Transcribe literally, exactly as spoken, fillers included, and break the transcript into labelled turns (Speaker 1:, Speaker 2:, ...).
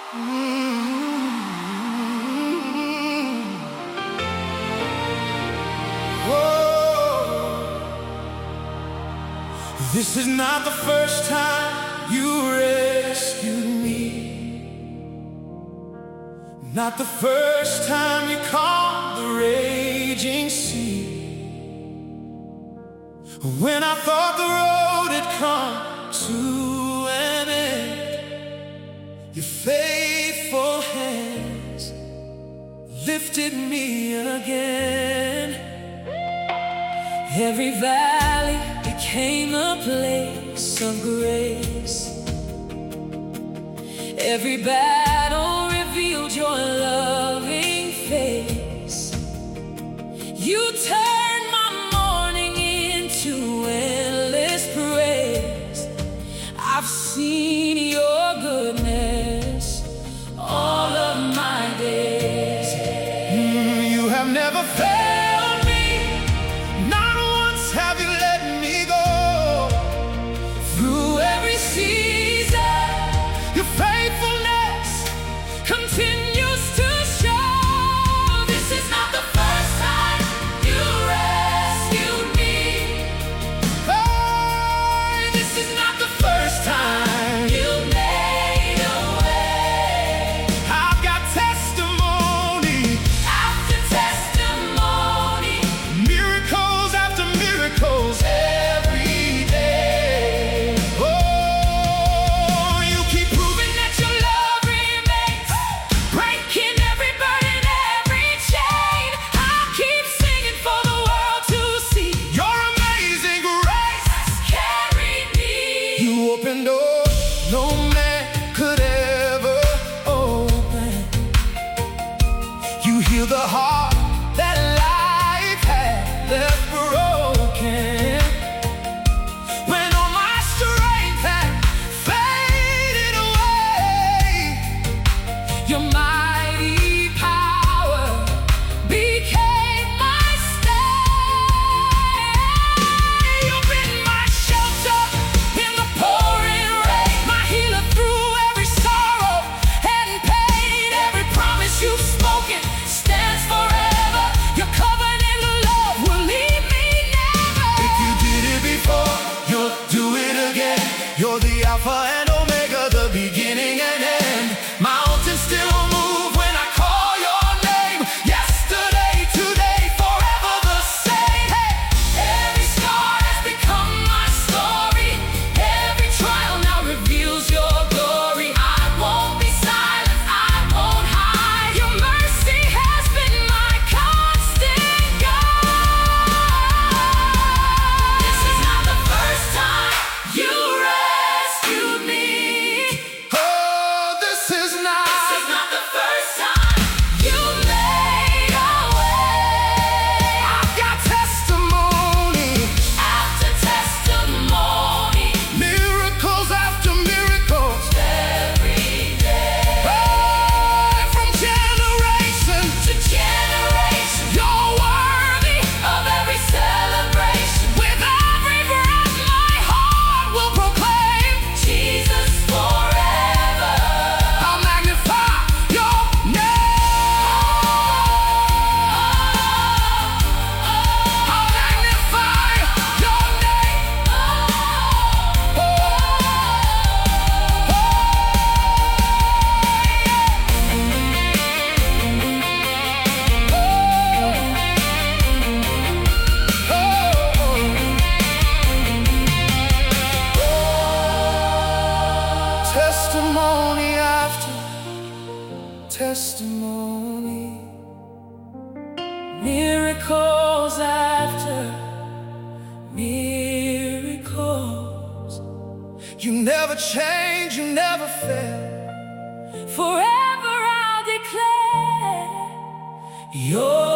Speaker 1: This is not the first time you rescued me, not the first time you calmed the raging sea. When I thought the road had come to an end, your faithful hands lifted me again.
Speaker 2: Every valley became a place of grace. Every battle revealed your loving face. You turned my mourning into endless praise. I've seen your goodness all of my days.
Speaker 1: Mm, you have never failed me, not once have you let me go.
Speaker 2: Through every season,
Speaker 1: your faithfulness
Speaker 2: continues to show. This is not the first time you rescued me.
Speaker 1: Oh,
Speaker 2: This is not the first time you made a way.
Speaker 1: I've got testimony
Speaker 2: After testimony,
Speaker 1: miracles after miracles every day. Oh, you keep proving
Speaker 2: proving that your love remains, breaking every burden, every chain. I'll keep singing for the world to see.
Speaker 1: your amazing grace.
Speaker 2: Carry me.
Speaker 1: You open doors no man could ever open. You heal the heart that life had left broken. When all my strength had faded away,
Speaker 2: Your mighty power became my stay. You've been my shelter in the pouring rain, my healer through every sorrow and pain. Every promise you've spoken stands forever. Your covenant love will leave me never.
Speaker 1: if you did it before, you'll do it again. You're the Alpha and Omega, the beginning and end. Mountains still move when I call your name. Yesterday, today, forever the same. Hey!
Speaker 2: Every scar has become my story. Every trial now reveals your glory. I won't be silent, I won't hide. Your mercy has been my constant guide. This is not the first time you rescued me.
Speaker 1: Oh, this is not.
Speaker 2: This is not the first time you made a way.
Speaker 1: I've got testimony,
Speaker 2: After testimony,
Speaker 1: miracles after miracles.
Speaker 2: every day.
Speaker 1: Oh, from generation
Speaker 2: To generation, you're worthy of every celebration. With every breath, my heart will proclaim Jesus forever.
Speaker 1: I'll magnify your name. I'll magnify your name. Testimony after testimony,
Speaker 2: Miracles after miracles.
Speaker 1: you never change, you never fail.
Speaker 2: Forever I'll declare your